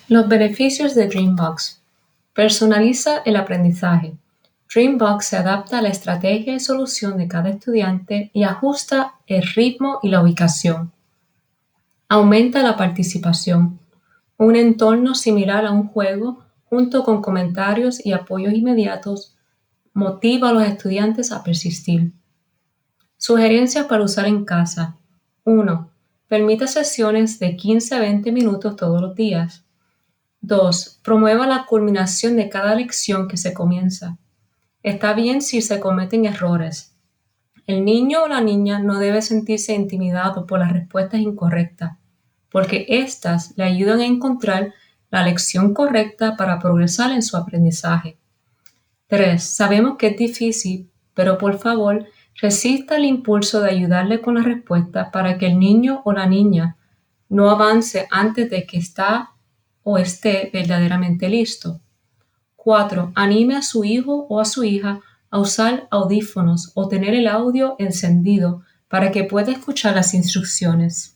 Los beneficios de Dreambox. Personaliza el aprendizaje. Dreambox se adapta a la estrategia y solución de cada estudiante y ajusta el ritmo y la ubicación. Aumenta la participación. Un entorno similar a un juego, junto con comentarios y apoyos inmediatos, motiva a los estudiantes a persistir. Sugerencias para usar en casa. 1. Permite sesiones de 15 a 20 minutos todos los días. 2. Promueva la culminación de cada lección que se comienza. Está bien si se cometen errores. El niño o la niña no debe sentirse intimidado por las respuestas incorrectas, porque éstas le ayudan a encontrar la lección correcta para progresar en su aprendizaje. 3. Sabemos que es difícil, pero por favor, resista el impulso de ayudarle con la respuesta para que el niño o la niña no avance antes de que esté verdaderamente listo. 4. Anime a su hijo o a su hija a usar audífonos o tener el audio encendido para que pueda escuchar las instrucciones.